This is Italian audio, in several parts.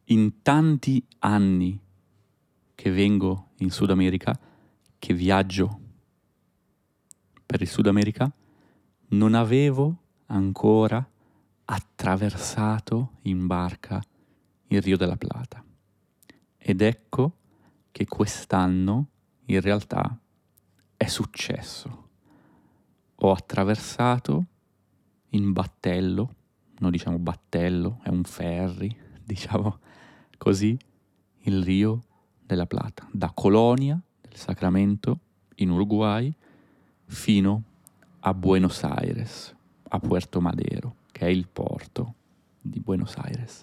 in tanti anni che vengo in Sud America, che viaggio per il Sud America, non avevo ancora attraversato in barca il Rio della Plata. Ed ecco che quest'anno in realtà è successo. Ho attraversato in battello, non diciamo battello, è un ferry, diciamo così, il Rio della Plata, da Colonia del Sacramento in Uruguay fino a Buenos Aires, a Puerto Madero, che è il porto di Buenos Aires.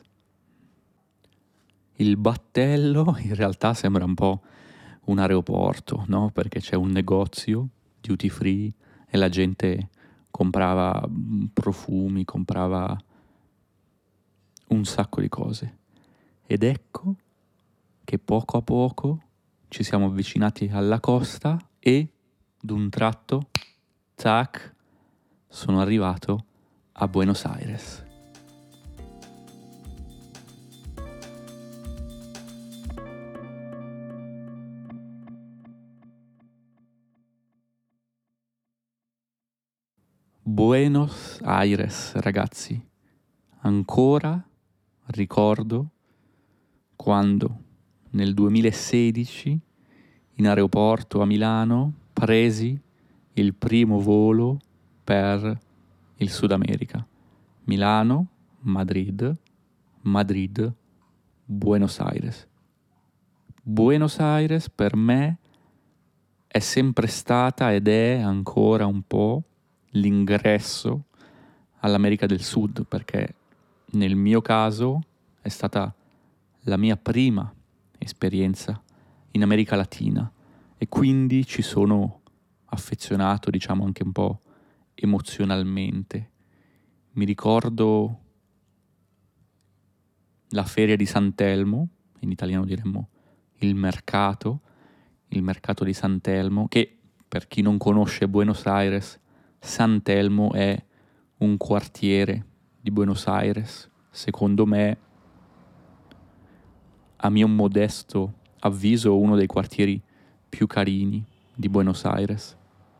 Il battello in realtà sembra un po' un aeroporto, no? Perché c'è un negozio duty free e la gente comprava profumi, comprava un sacco di cose. Ed ecco che poco a poco ci siamo avvicinati alla costa e d'un tratto, tac, sono arrivato a Buenos Aires. Buenos Aires, ragazzi. Ancora ricordo quando nel 2016 in aeroporto a Milano presi il primo volo per il Sud America. Milano, Madrid, Madrid, Buenos Aires. Buenos Aires per me è sempre stata ed è ancora un po' l'ingresso all'America del Sud, perché nel mio caso è stata la mia prima esperienza in America Latina e quindi ci sono affezionato, diciamo, anche un po' emozionalmente. Mi ricordo la feria di San Telmo, in italiano diremmo il mercato di San Telmo, che per chi non conosce Buenos Aires, San Telmo è un quartiere di Buenos Aires, secondo me, a mio modesto avviso, uno dei quartieri più carini di Buenos Aires.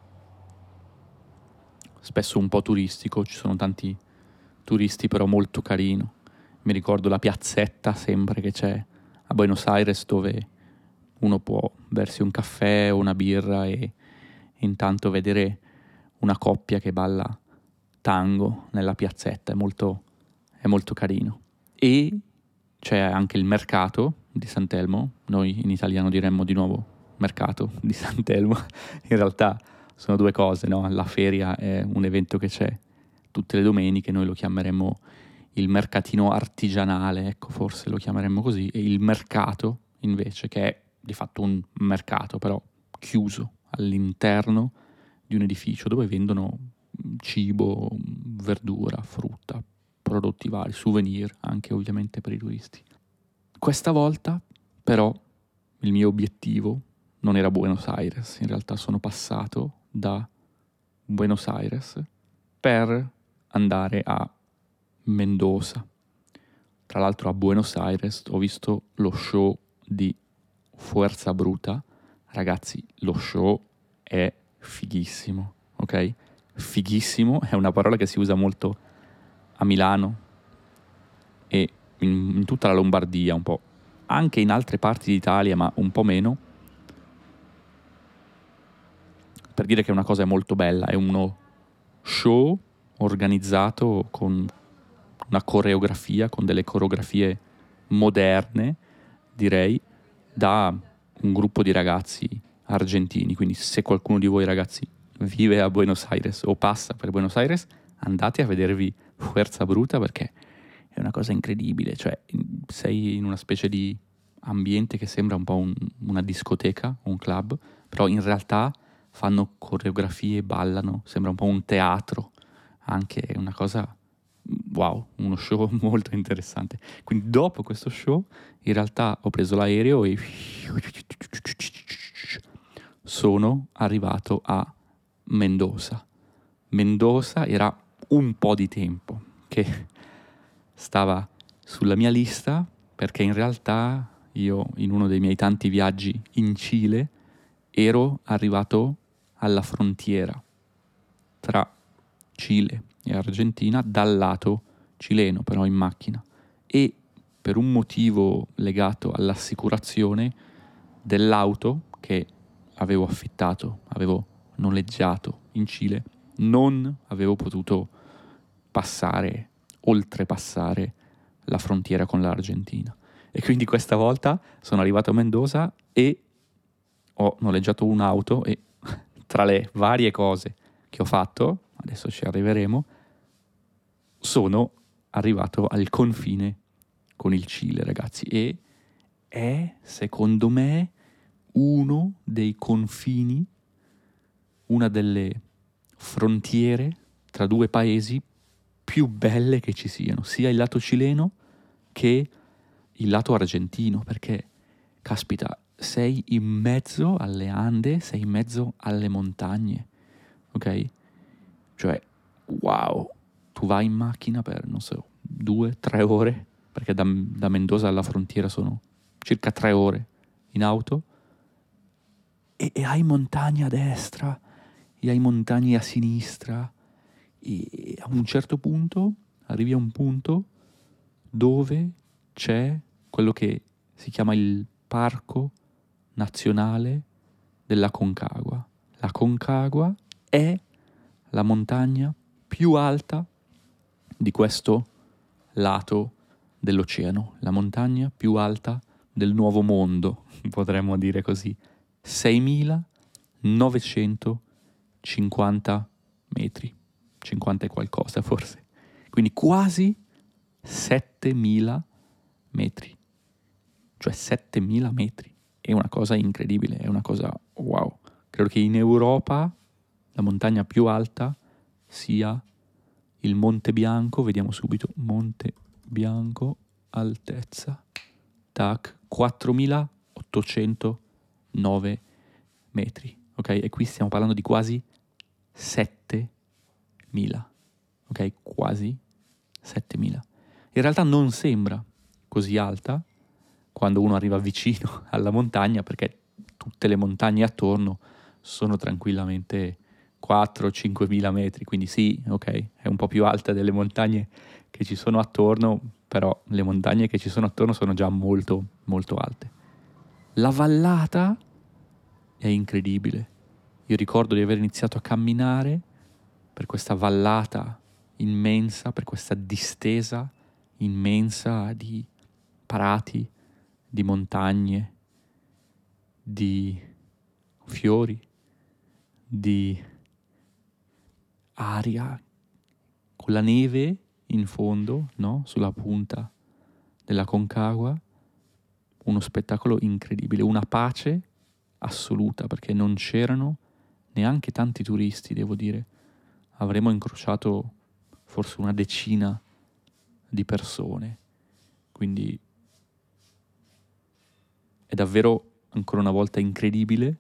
Spesso un po' turistico, ci sono tanti turisti, però molto carino. Mi ricordo la piazzetta sempre che c'è a Buenos Aires dove uno può bersi un caffè o una birra e intanto vedere una coppia che balla tango nella piazzetta, è molto carino. E c'è anche il mercato di San Telmo, noi in italiano diremmo di nuovo mercato di San Telmo, in realtà sono due cose, no? La feria è un evento che c'è tutte le domeniche, noi lo chiameremmo il mercatino artigianale, ecco, forse lo chiameremmo così, e il mercato invece, che è di fatto un mercato però chiuso all'interno di un edificio dove vendono cibo, verdura, frutta, prodotti vari, souvenir anche ovviamente per i turisti. Questa volta però il mio obiettivo non era Buenos Aires, in realtà sono passato da Buenos Aires per andare a Mendoza. Tra l'altro a Buenos Aires ho visto lo show di Fuerza Bruta. Ragazzi, lo show è fighissimo, ok? Fighissimo è una parola che si usa molto a Milano e in tutta la Lombardia un po', anche in altre parti d'Italia ma un po' meno, per dire che una cosa è molto bella, è uno show organizzato con una coreografia, con delle coreografie moderne, direi, da un gruppo di ragazzi argentini. Quindi se qualcuno di voi ragazzi vive a Buenos Aires o passa per Buenos Aires, andate a vedervi Fuerza Bruta perché è una cosa incredibile, cioè sei in una specie di ambiente che sembra un po' una discoteca, un club, però in realtà fanno coreografie, ballano, sembra un po' un teatro, anche una cosa, wow, uno show molto interessante. Quindi dopo questo show in realtà ho preso l'aereo e sono arrivato a Mendoza. Mendoza era un po' di tempo che stava sulla mia lista perché in realtà io, in uno dei miei tanti viaggi in Cile, ero arrivato alla frontiera tra Cile e Argentina dal lato cileno, però in macchina, e per un motivo legato all'assicurazione dell'auto che avevo affittato, avevo noleggiato in Cile, non avevo potuto oltrepassare la frontiera con l'Argentina. E quindi questa volta sono arrivato a Mendoza e ho noleggiato un'auto e tra le varie cose che ho fatto, adesso ci arriveremo, sono arrivato al confine con il Cile, ragazzi, e è, secondo me, uno dei confini, una delle frontiere tra due paesi più belle che ci siano, sia il lato cileno che il lato argentino, perché, caspita, sei in mezzo alle Ande, sei in mezzo alle montagne, ok? Cioè, wow, tu vai in macchina per, non so, 2 o 3 ore, perché da Mendoza alla frontiera sono circa 3 ore in auto, e hai montagne a destra, e hai montagne a sinistra, e a un certo punto arrivi a un punto dove c'è quello che si chiama il Parco Nazionale della Concagua. La Concagua è la montagna più alta di questo lato dell'oceano, la montagna più alta del Nuovo Mondo, potremmo dire così, 6.950 metri, 50 e qualcosa forse, quindi quasi 7.000 metri, cioè 7.000 metri, è una cosa incredibile, è una cosa wow. Credo che in Europa la montagna più alta sia il Monte Bianco, vediamo subito, Monte Bianco, altezza, tac, 4.809 metri, ok? E qui stiamo parlando di quasi 7.000, ok? Quasi 7.000. In realtà non sembra così alta quando uno arriva vicino alla montagna, perché tutte le montagne attorno sono tranquillamente 4-5 mila metri, quindi sì, ok, è un po' più alta delle montagne che ci sono attorno, però le montagne che ci sono attorno sono già molto, molto alte. La vallata è incredibile. Io ricordo di aver iniziato a camminare per questa vallata immensa, per questa distesa immensa di prati, di montagne, di fiori, di aria, con la neve in fondo, no? Sulla punta della Concagua, uno spettacolo incredibile, una pace assoluta, perché non c'erano neanche tanti turisti, devo dire. Avremmo incrociato forse una decina di persone, quindi è davvero ancora una volta incredibile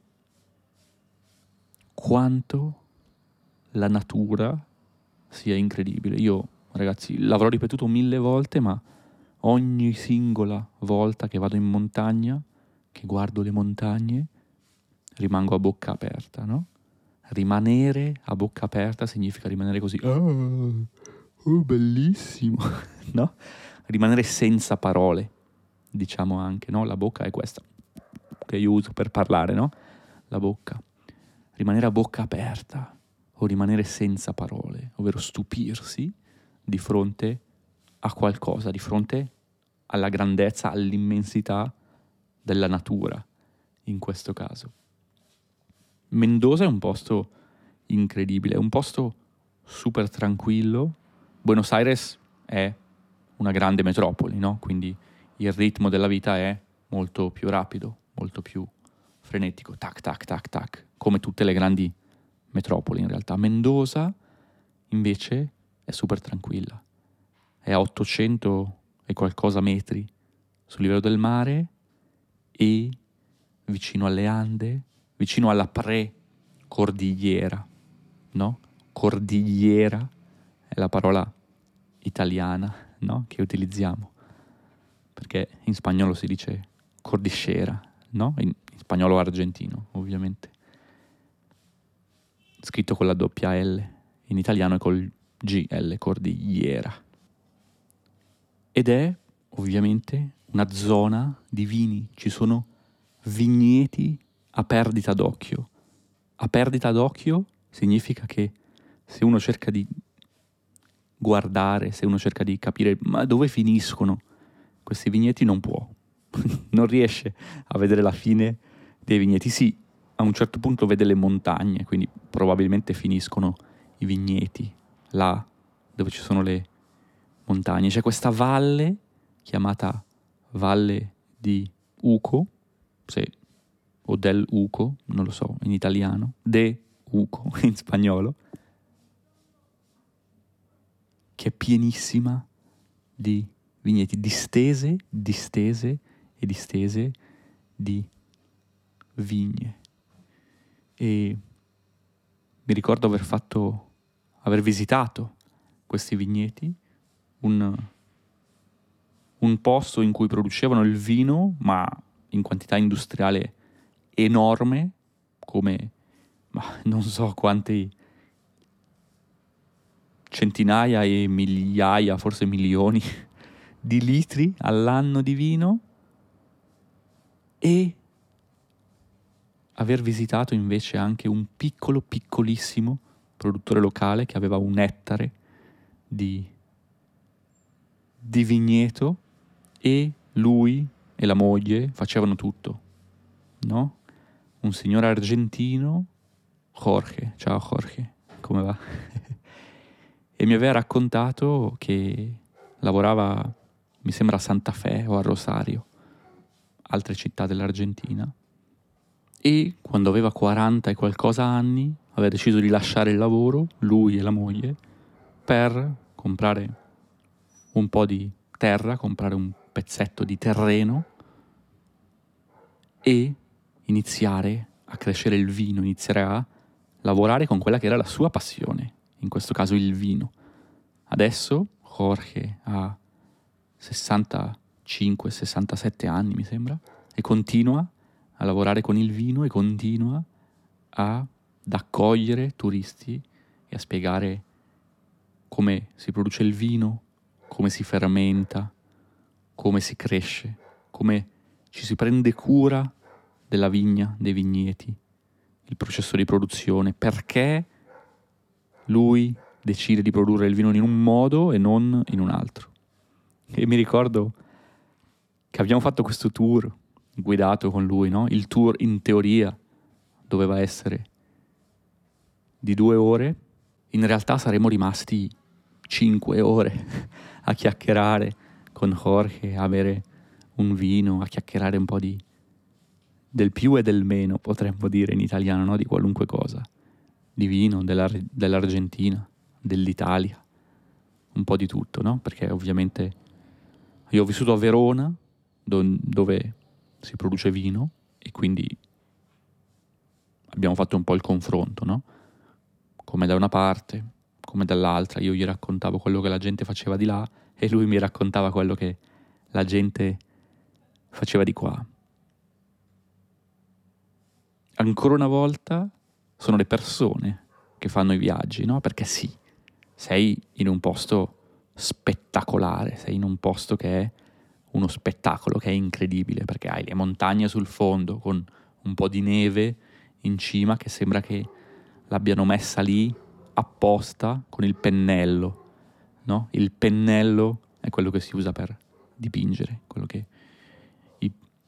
quanto la natura sia incredibile. Io, ragazzi, l'avrò ripetuto 1000 volte, ma ogni singola volta che vado in montagna, che guardo le montagne, rimango a bocca aperta, no? Rimanere a bocca aperta significa rimanere così, oh bellissimo, no? Rimanere senza parole, diciamo anche, no? La bocca è questa che io uso per parlare, no? La bocca. Rimanere a bocca aperta o rimanere senza parole, ovvero stupirsi di fronte a qualcosa, di fronte alla grandezza, all'immensità della natura, in questo caso. Mendoza è un posto incredibile, è un posto super tranquillo. Buenos Aires è una grande metropoli, no? Quindi il ritmo della vita è molto più rapido, molto più frenetico, tac, tac, tac, tac, come tutte le grandi metropoli in realtà. Mendoza invece è super tranquilla, è a 800 e qualcosa metri sul livello del mare e vicino alle Ande, vicino alla pre-cordigliera, no? Cordigliera è la parola italiana, no? Che utilizziamo perché in spagnolo si dice cordillera, no? In spagnolo argentino, ovviamente. Scritto con la doppia L, in italiano è col GL, cordigliera. Ed è ovviamente una zona di vini, ci sono vigneti a perdita d'occhio. A perdita d'occhio significa che se uno cerca di guardare, se uno cerca di capire ma dove finiscono questi vigneti, non può. Non riesce a vedere la fine dei vigneti. Sì, a un certo punto vede le montagne, quindi probabilmente finiscono i vigneti là dove ci sono le montagne. C'è questa valle chiamata Valle di Uco, o del Uco, non lo so in italiano, de Uco in spagnolo, che è pienissima di vigneti, distese e distese di vigne. E mi ricordo aver visitato questi vigneti, un posto in cui producevano il vino, ma in quantità industriale enorme, come non so quanti centinaia e migliaia, forse milioni di litri all'anno di vino, e aver visitato invece anche un piccolissimo produttore locale che aveva un ettare di vigneto, e lui e la moglie facevano tutto, no? Un signore argentino, Jorge, ciao Jorge, come va? E mi aveva raccontato che lavorava, mi sembra a Santa Fe o a Rosario, altre città dell'Argentina, e quando aveva 40 e qualcosa anni aveva deciso di lasciare il lavoro, lui e la moglie, per comprare un po' di terra, comprare un pezzetto di terreno e iniziare a crescere il vino, iniziare a lavorare con quella che era la sua passione, in questo caso il vino. Adesso Jorge ha 65-67 anni, mi sembra, e continua a lavorare con il vino e continua ad accogliere turisti e a spiegare come si produce il vino, come si fermenta, come si cresce, come ci si prende cura della vigna, dei vigneti, il processo di produzione, perché lui decide di produrre il vino in un modo e non in un altro. E mi ricordo che abbiamo fatto questo tour guidato con lui, no? Il tour in teoria doveva essere di 2 ore, in realtà saremmo rimasti 5 ore a chiacchierare con Jorge, a bere un vino, a chiacchierare un po' del più e del meno, potremmo dire in italiano, no? Di qualunque cosa, di vino, dell'Argentina, dell'Italia, un po' di tutto, no? Perché ovviamente io ho vissuto a Verona, dove si produce vino, e quindi abbiamo fatto un po' il confronto, no? Come da una parte, come dall'altra. Io gli raccontavo quello che la gente faceva di là e lui mi raccontava quello che la gente faceva di qua. Ancora una volta sono le persone che fanno i viaggi, no? Perché sì, sei in un posto spettacolare, sei in un posto che è uno spettacolo, che è incredibile, perché hai le montagne sul fondo con un po' di neve in cima che sembra che l'abbiano messa lì apposta con il pennello, no? Il pennello è quello che si usa per dipingere, quello che i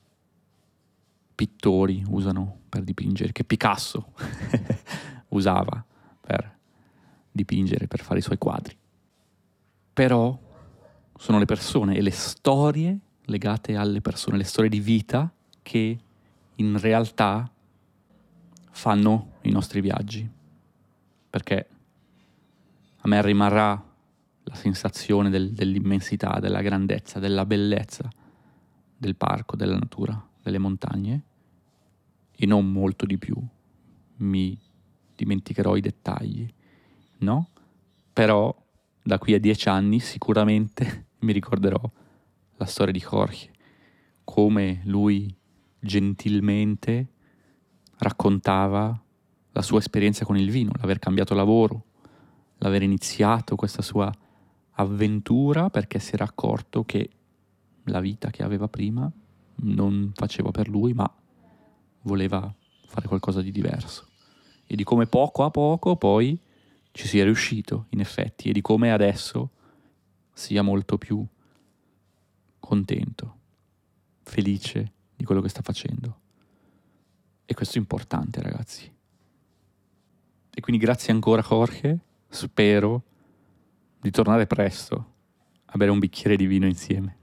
pittori usano per dipingere, che Picasso usava per dipingere, per fare i suoi quadri. Però sono le persone e le storie legate alle persone, le storie di vita che in realtà fanno i nostri viaggi. Perché a me rimarrà la sensazione dell'immensità, della grandezza, della bellezza del parco, della natura, delle montagne, e non molto di più. Mi dimenticherò i dettagli, no? Però da qui a 10 anni sicuramente mi ricorderò la storia di Jorge, come lui gentilmente raccontava la sua esperienza con il vino, l'aver cambiato lavoro, l'aver iniziato questa sua avventura perché si era accorto che la vita che aveva prima non faceva per lui, ma voleva fare qualcosa di diverso. E di come poco a poco poi ci sia riuscito, in effetti, e di come adesso sia molto più contento, felice di quello che sta facendo. E questo è importante, ragazzi. E quindi grazie ancora, Jorge. Spero di tornare presto a bere un bicchiere di vino insieme.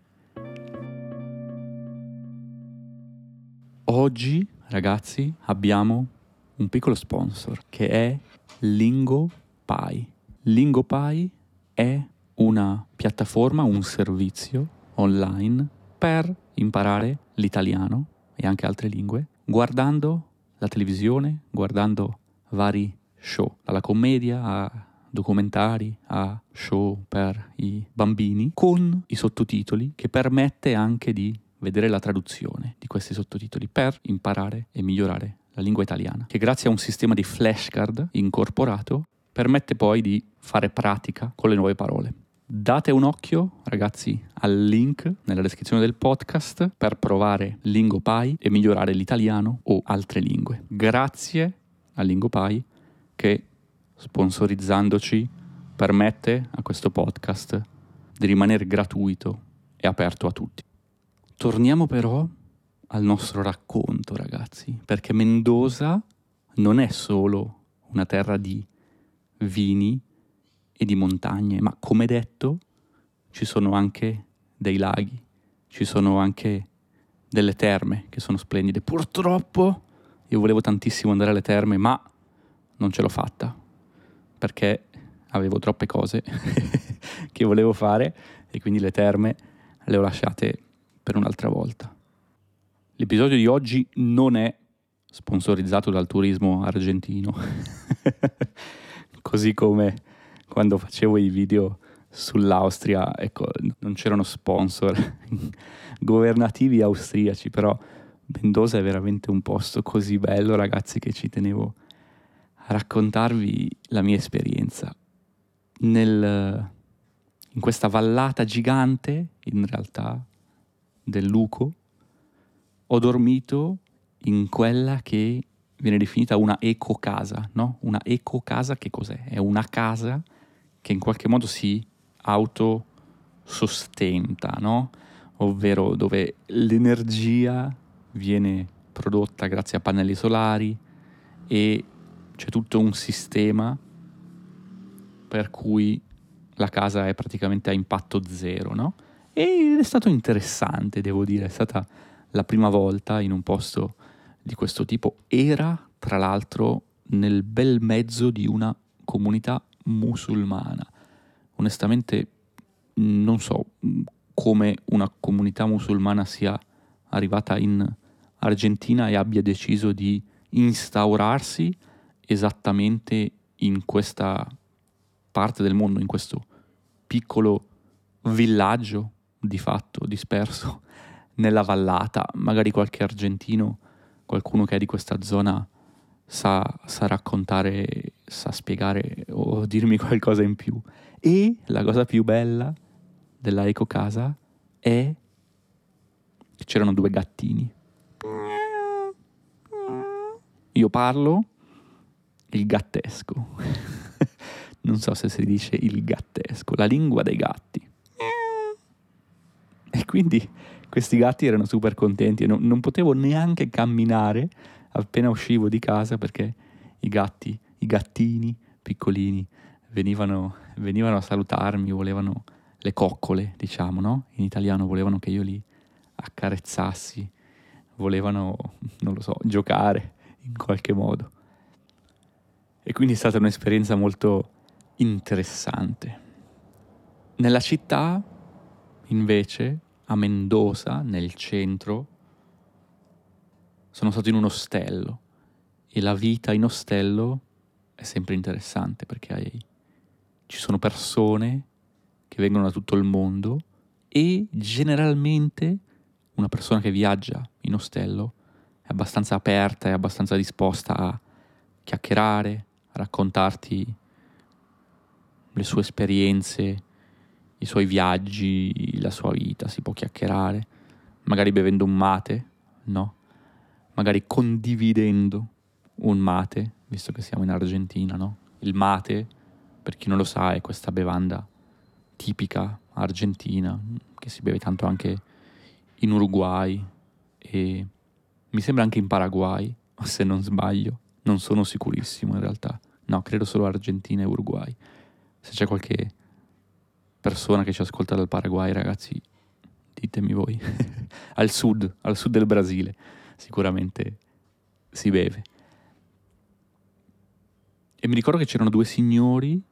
Oggi, ragazzi, abbiamo un piccolo sponsor che è LingoPie. LingoPie è una piattaforma, un servizio online per imparare l'italiano e anche altre lingue guardando la televisione, guardando vari show, dalla commedia a documentari a show per i bambini, con i sottotitoli, che permette anche di vedere la traduzione di questi sottotitoli per imparare e migliorare la lingua italiana, che grazie a un sistema di flashcard incorporato permette poi di fare pratica con le nuove parole. Date un occhio, ragazzi, al link nella descrizione del podcast per provare LingoPie e migliorare l'italiano o altre lingue. Grazie a LingoPie che, sponsorizzandoci, permette a questo podcast di rimanere gratuito e aperto a tutti. Torniamo però al nostro racconto, ragazzi, perché Mendoza non è solo una terra di vini e di montagne, ma come detto ci sono anche dei laghi, ci sono anche delle terme che sono splendide. Purtroppo io volevo tantissimo andare alle terme, ma non ce l'ho fatta perché avevo troppe cose che volevo fare e quindi le terme le ho lasciate per un'altra volta. L'episodio di oggi non è sponsorizzato dal turismo argentino, così come quando facevo i video sull'Austria, ecco, non c'erano sponsor governativi austriaci, però Mendoza è veramente un posto così bello, ragazzi, che ci tenevo a raccontarvi la mia esperienza. In questa vallata gigante, in realtà, del Luco, ho dormito in quella che viene definita una ecocasa, no? Una ecocasa che cos'è? È una casa che in qualche modo si autosostenta, no? Ovvero dove l'energia viene prodotta grazie a pannelli solari e c'è tutto un sistema per cui la casa è praticamente a impatto zero, no? Ed è stato interessante, devo dire, è stata la prima volta in un posto di questo tipo. Era, tra l'altro, nel bel mezzo di una comunità musulmana. Onestamente non so come una comunità musulmana sia arrivata in Argentina e abbia deciso di instaurarsi esattamente in questa parte del mondo, in questo piccolo villaggio di fatto disperso nella vallata. Magari qualche argentino, qualcuno che è di questa zona sa raccontare, sa spiegare o dirmi qualcosa in più. E la cosa più bella della ecocasa è che c'erano 2 gattini. Io parlo il gattesco. Non so se si dice il gattesco, la lingua dei gatti. E quindi questi gatti erano super contenti e non potevo neanche camminare appena uscivo di casa perché i gattini piccolini venivano a salutarmi, volevano le coccole, diciamo, no? In italiano volevano che io li accarezzassi, volevano, non lo so, giocare in qualche modo. E quindi è stata un'esperienza molto interessante. Nella città, invece, a Mendoza, nel centro, sono stato in un ostello e la vita in ostello è sempre interessante perché ci sono persone che vengono da tutto il mondo e generalmente una persona che viaggia in ostello è abbastanza aperta, è abbastanza disposta a chiacchierare, a raccontarti le sue esperienze, i suoi viaggi, la sua vita, si può chiacchierare, magari bevendo un mate, no? Magari condividendo un mate, visto che siamo in Argentina, no? Il mate, per chi non lo sa, è questa bevanda tipica argentina che si beve tanto anche in Uruguay e mi sembra anche in Paraguay, se non sbaglio, non sono sicurissimo in realtà. No, credo solo Argentina e Uruguay. Se c'è qualche persona che ci ascolta dal Paraguay, ragazzi, ditemi voi. Al sud del Brasile, sicuramente si beve. E mi ricordo che c'erano due signori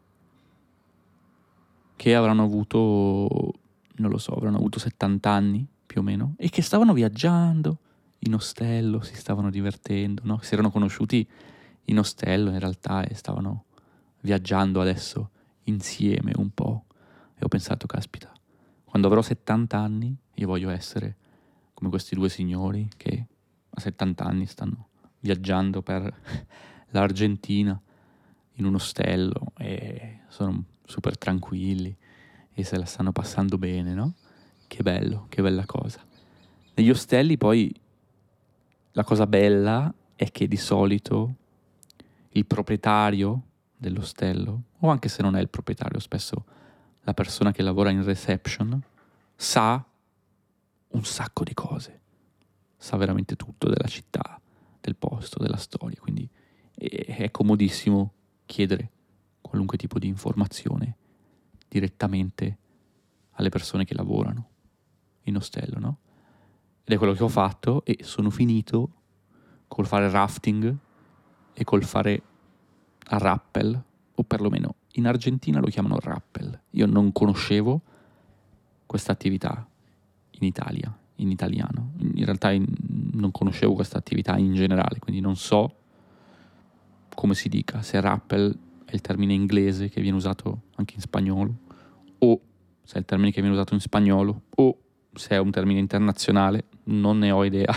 che avranno avuto, non lo so, avranno avuto 70 anni più o meno, e che stavano viaggiando in ostello, si stavano divertendo, no? Si erano conosciuti in ostello in realtà e stavano viaggiando adesso insieme un po'. E ho pensato, caspita, quando avrò 70 anni io voglio essere come questi due signori che a 70 anni stanno viaggiando per l'Argentina in un ostello e sono super tranquilli e se la stanno passando bene, no? Che bello, che bella cosa. Negli ostelli poi la cosa bella è che di solito il proprietario dell'ostello, o anche se non è il proprietario, spesso la persona che lavora in reception, sa un sacco di cose, sa veramente tutto della città, del posto, della storia, quindi è comodissimo chiedere qualunque tipo di informazione direttamente alle persone che lavorano in ostello, no? Ed è quello che ho fatto e sono finito col fare rafting e col fare rappel, o perlomeno in Argentina lo chiamano rappel. Io non conoscevo questa attività in Italia, in italiano. In realtà non conoscevo questa attività in generale, quindi non so come si dica, se rappel è il termine inglese che viene usato anche in spagnolo, o se è il termine che viene usato in spagnolo, o se è un termine internazionale, non ne ho idea.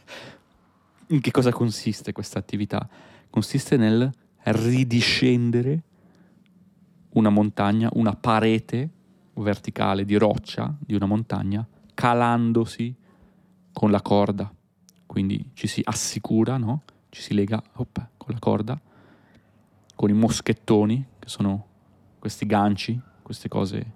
In che cosa consiste questa attività? Consiste nel ridiscendere una montagna, una parete verticale di roccia di una montagna, calandosi con la corda. Quindi ci si assicura, no? Ci si lega con la corda, con i moschettoni, che sono questi ganci, queste cose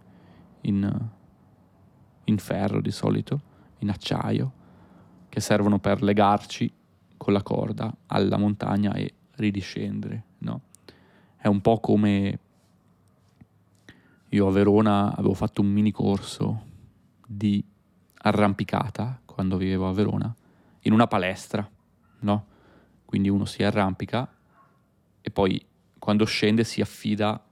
in ferro di solito, in acciaio, che servono per legarci con la corda alla montagna e ridiscendere, no? È un po' come io a Verona avevo fatto un mini corso di arrampicata quando vivevo a Verona, in una palestra, no? Quindi uno si arrampica e poi quando scende si affida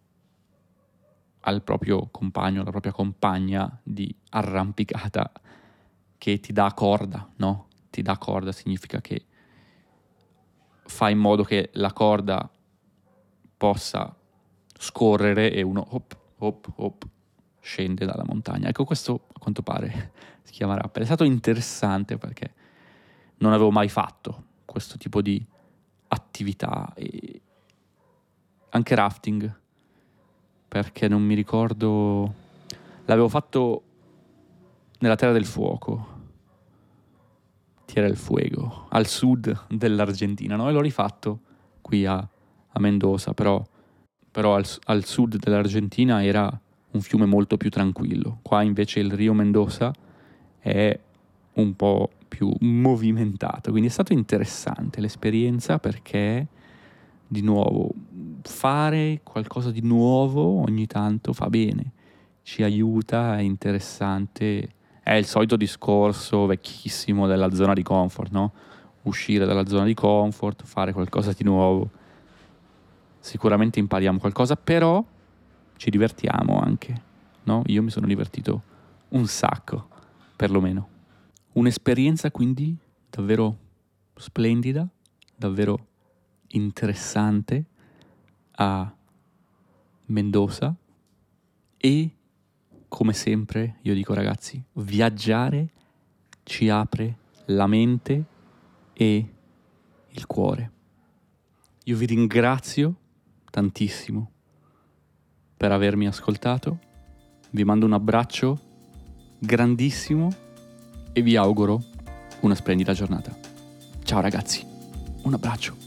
al proprio compagno, alla propria compagna di arrampicata che ti dà corda, no? Ti dà corda significa che fa in modo che la corda possa scorrere e uno hop scende dalla montagna. Ecco, questo a quanto pare si chiama rappel. È stato interessante perché non avevo mai fatto questo tipo di attività e anche rafting, perché non mi ricordo, l'avevo fatto nella Terra del Fuoco, Tierra del Fuego, al sud dell'Argentina, no? E l'ho rifatto qui a Mendoza, però al sud dell'Argentina era un fiume molto più tranquillo. Qua invece il Rio Mendoza è un po' più movimentato, quindi è stato interessante l'esperienza perché, di nuovo, fare qualcosa di nuovo ogni tanto fa bene, ci aiuta, è interessante. È il solito discorso vecchissimo della zona di comfort, no? Uscire dalla zona di comfort, fare qualcosa di nuovo. Sicuramente impariamo qualcosa, però ci divertiamo anche, no? Io mi sono divertito un sacco, perlomeno. Un'esperienza quindi davvero splendida, davvero interessante a Mendoza, e come sempre, io dico ragazzi, viaggiare ci apre la mente e il cuore. Io vi ringrazio tantissimo per avermi ascoltato, vi mando un abbraccio grandissimo e vi auguro una splendida giornata. Ciao ragazzi, un abbraccio.